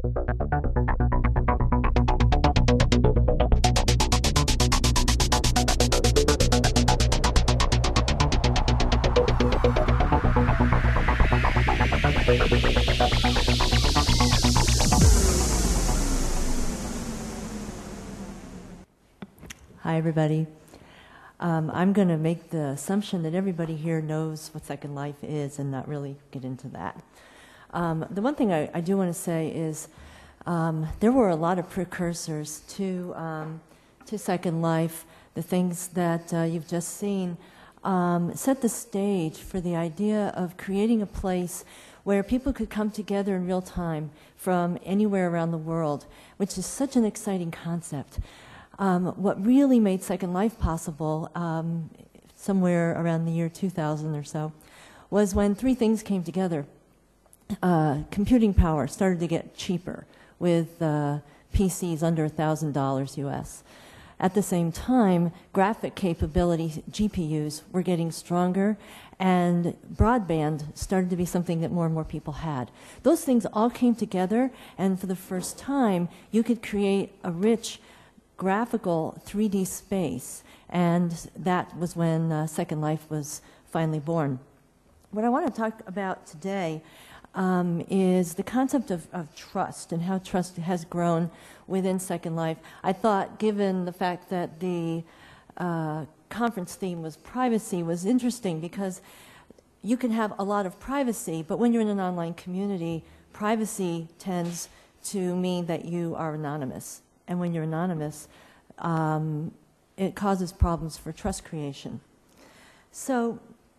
Hi, everybody. I'm going to make the assumption that everybody here knows what Second Life is and not really get into that. The one thing I do want to say is there were a lot of precursors to Second Life. The things that you've just seen set the stage for the idea of creating a place where people could come together in real time from anywhere around the world, which is such an exciting concept. What really made Second Life possible, somewhere around the year 2000 or so, was when three things came together. Computing power started to get cheaper with PCs under $1,000 US. At the same time, graphic capability, GPUs, were getting stronger, and broadband started to be something that more and more people had. Those things all came together, and for the first time, you could create a rich graphical 3D space, and that was when Second Life was finally born. What I want to talk about today is the concept of trust and how trust has grown within Second Life. I thought, given the fact that the conference theme was privacy, was interesting because you can have a lot of privacy, but when you're in an online community, privacy tends to mean that you are anonymous. And when you're anonymous, it causes problems for trust creation. So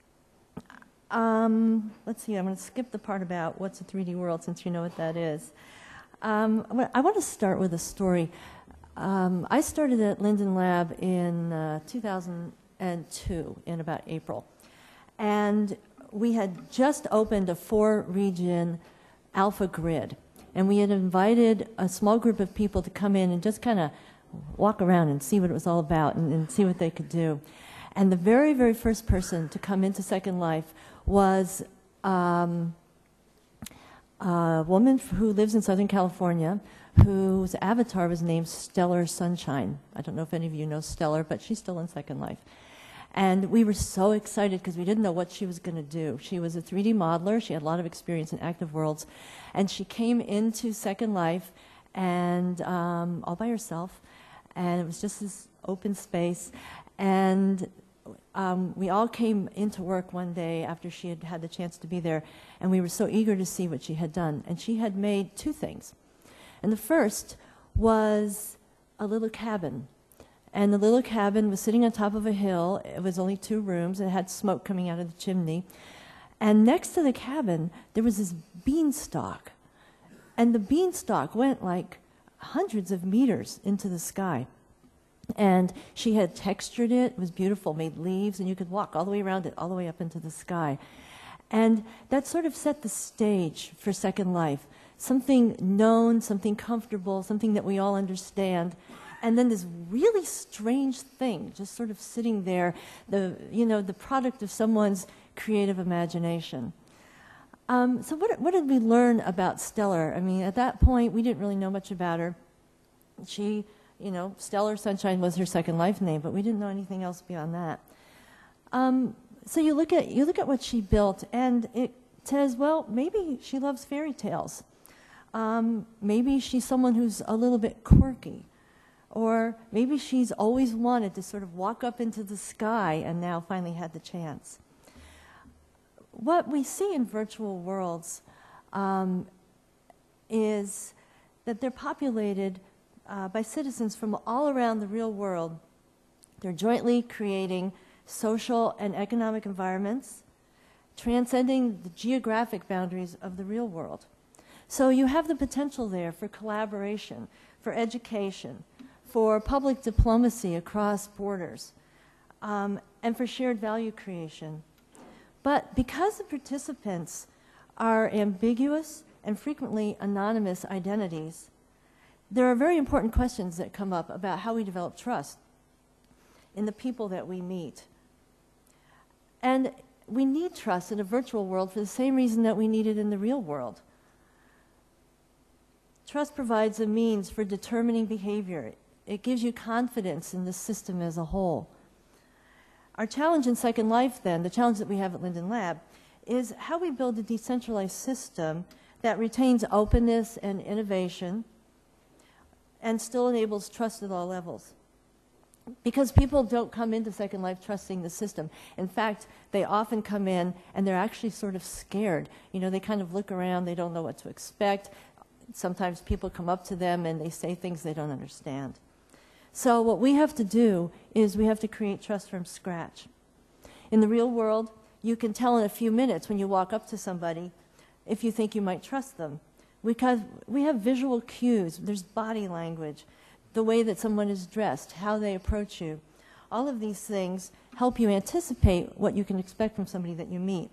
let's see, I'm going to skip the part about what's a 3D world since you know what that is. I want to start with a story. I started at Linden Lab in 2002, in about April. And we had just opened a 4-region alpha grid. And we had invited a small group of people to come in and just kind of walk around and see what it was all about and see what they could do. And the very, very first person to come into Second Life was a woman who lives in Southern California, whose avatar was named Stellar Sunshine. I don't know if any of you know Stellar, but she's still in Second Life. And we were so excited because we didn't know what she was going to do. She was a 3D modeler. She had a lot of experience in active worlds. And she came into Second Life and all by herself. And it was just this open space. And we all came into work one day after she had had the chance to be there. And we were so eager to see what she had done. And she had made two things. And the first was a little cabin. And the little cabin was sitting on top of a hill. It was only 2 rooms. It had smoke coming out of the chimney. And next to the cabin, there was this beanstalk. And the beanstalk went like hundreds of meters into the sky. And she had textured it. It was beautiful, made leaves, and you could walk all the way around it, all the way up into the sky. And that sort of set the stage for Second Life. Something known, something comfortable, something that we all understand. And then this really strange thing just sort of sitting there, the product of someone's creative imagination. So what did we learn about Stellar? I mean, at that point, we didn't really know much about her. She, Stellar Sunshine was her Second Life name, but we didn't know anything else beyond that. So you look at what she built, and it says, well, maybe she loves fairy tales. Maybe she's someone who's a little bit quirky. Or maybe she's always wanted to sort of walk up into the sky and now finally had the chance. What we see in virtual worlds is that they're populated by citizens from all around the real world. They're jointly creating social and economic environments, transcending the geographic boundaries of the real world. So you have the potential there for collaboration, for education, for public diplomacy across borders, and for shared value creation. But because the participants are ambiguous and frequently anonymous identities, there are very important questions that come up about how we develop trust in the people that we meet. And we need trust in a virtual world for the same reason that we need it in the real world. trust provides a means for determining behavior. It gives you confidence in the system as a whole. Our challenge in Second Life, then, the challenge that we have at Linden Lab, is how we build a decentralized system that retains openness and innovation and still enables trust at all levels. Because people don't come into Second Life trusting the system. In fact, they often come in and they're actually sort of scared. You know, they kind of look around, they don't know what to expect. Sometimes people come up to them and they say things they don't understand. So what we have to do is we have to create trust from scratch. In the real world, you can tell in a few minutes when you walk up to somebody if you think you might trust them. Because we have visual cues, there's body language, the way that someone is dressed, how they approach you. All of these things help you anticipate what you can expect from somebody that you meet.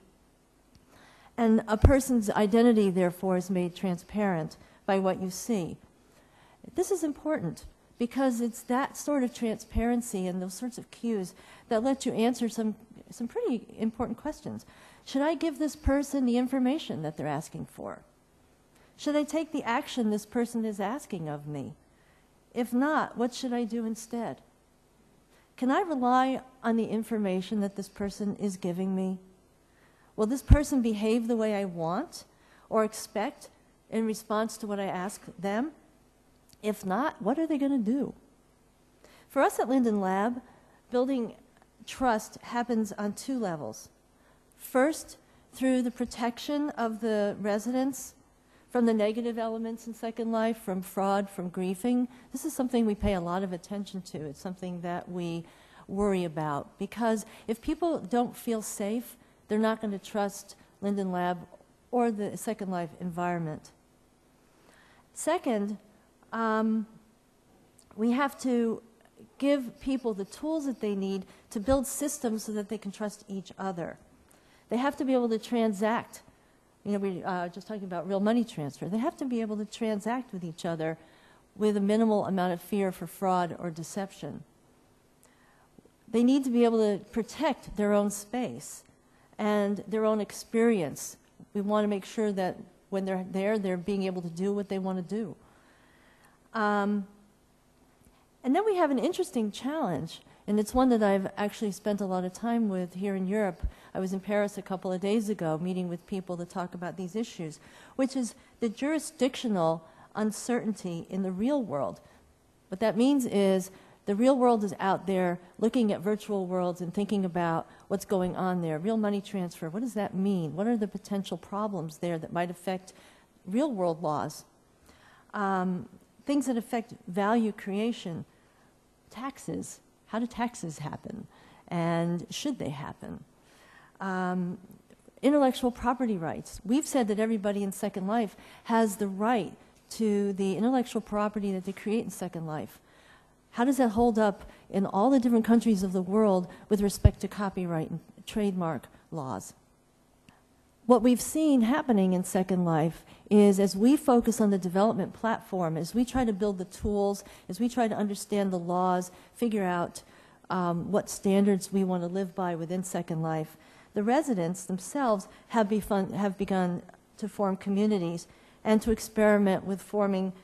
And a person's identity, therefore, is made transparent by what you see. This is important because it's that sort of transparency and those sorts of cues that let you answer some pretty important questions. Should I give this person the information that they're asking for? Should I take the action this person is asking of me? If not, what should I do instead? Can I rely on the information that this person is giving me? Will this person behave the way I want or expect in response to what I ask them? If not, what are they going to do? For us at Linden Lab, building trust happens on two levels. First, through the protection of the residents from the negative elements in Second Life, from fraud, from griefing. This is something we pay a lot of attention to. It's something that we worry about because if people don't feel safe, they're not going to trust Linden Lab or the Second Life environment. Second, we have to give people the tools that they need to build systems so that they can trust each other. They have to be able to transact. You know, we just talking about real money transfer. They have to be able to transact with each other with a minimal amount of fear for fraud or deception. They need to be able to protect their own space and their own experience. We want to make sure that when they're there, they're being able to do what they want to do. And then we have an interesting challenge, and it's one that I've actually spent a lot of time with here in Europe. I was in Paris a couple of days ago meeting with people to talk about these issues, which is the jurisdictional uncertainty in the real world. What that means is the real world is out there looking at virtual worlds and thinking about what's going on there. Real money transfer, what does that mean? What are the potential problems there that might affect real world laws? Things that affect value creation, taxes. How do taxes happen? And should they happen? Intellectual property rights. We've said that everybody in Second Life has the right to the intellectual property that they create in Second Life. How does that hold up in all the different countries of the world with respect to copyright and trademark laws? What we've seen happening in Second Life is as we focus on the development platform, as we try to build the tools, as we try to understand the laws, figure out what standards we want to live by within Second Life, the residents themselves have begun to form communities and to experiment with forming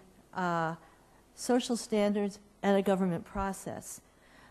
social standards and a government process.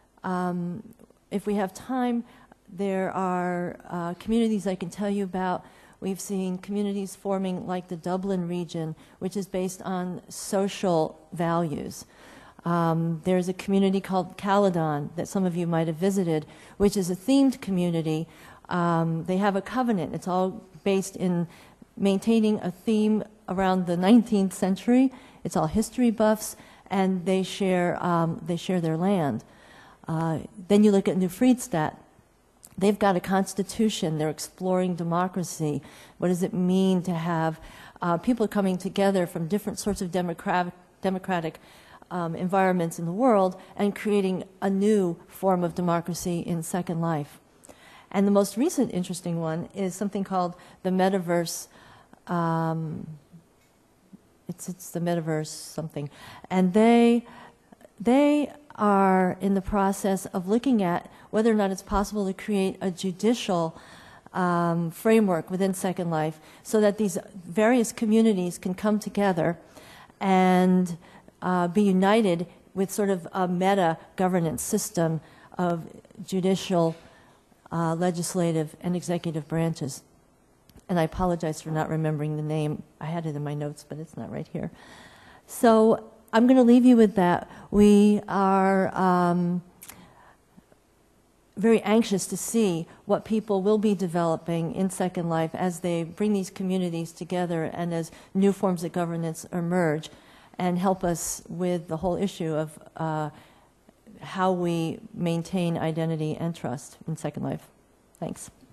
If we have time, there are communities I can tell you about. We've seen communities forming like the Dublin region, which is based on social values. There's a community called Caledon that some of you might have visited, which is a themed community. They have a covenant. It's all based in maintaining a theme around the 19th century. It's all history buffs, and they share their land. Then you look at New Friedstadt. They've got a constitution. They're exploring democracy. What does it mean to have people coming together from different sorts of democratic environments in the world and creating a new form of democracy in Second Life? And the most recent interesting one is something called the Metaverse. It's the Metaverse something. And they are in the process of looking at whether or not it's possible to create a judicial framework within Second Life so that these various communities can come together and be united with sort of a meta governance system of judicial, legislative, and executive branches. And I apologize for not remembering the name. I had it in my notes, but it's not right here. So I'm going to leave you with that. We are very anxious to see what people will be developing in Second Life as they bring these communities together and as new forms of governance emerge, and help us with the whole issue of how we maintain identity and trust in Second Life. Thanks.